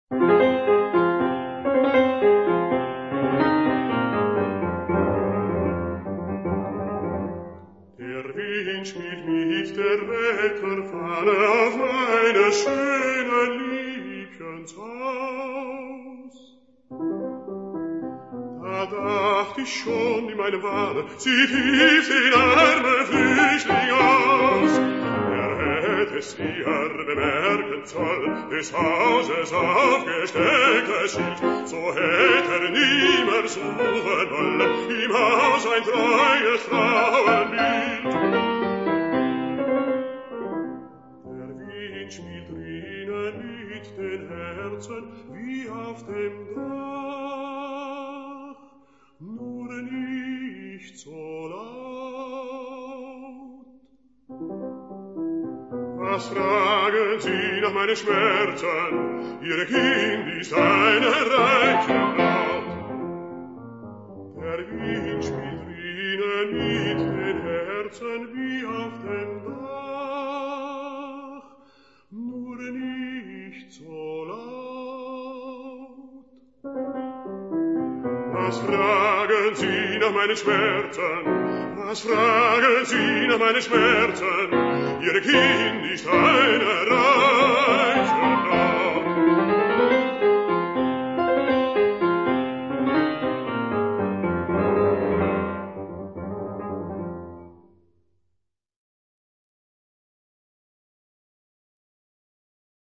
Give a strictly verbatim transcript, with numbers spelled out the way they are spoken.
Wind spielt mit der Wetterfahne auf meine schönen Liebchens Haus. Da dacht ich schon in meinem Wahne, sie hielt den armen Flüchtling aus. Er hätte sie er bemerken sollen, des Hauses aufgestecktes Schild, so hätte er niemand suchen wollen, im Haus ein treues Frauenbild. Der Wind spielt drinnen mit den Herzen, wie auf dem Dach, nur nicht so laut. Was fragen Sie nach meinen Schmerzen? Ihr Kind ist eine reiche Braut. Der Wind spielt drinnen mit den Herzen wie auf dem Dach, nur nicht so laut. Was fragen Sie nach meinen Schmerzen? Was fragen Sie nach meinen Schmerzen? Ihr Kind ist eine reiche Braut.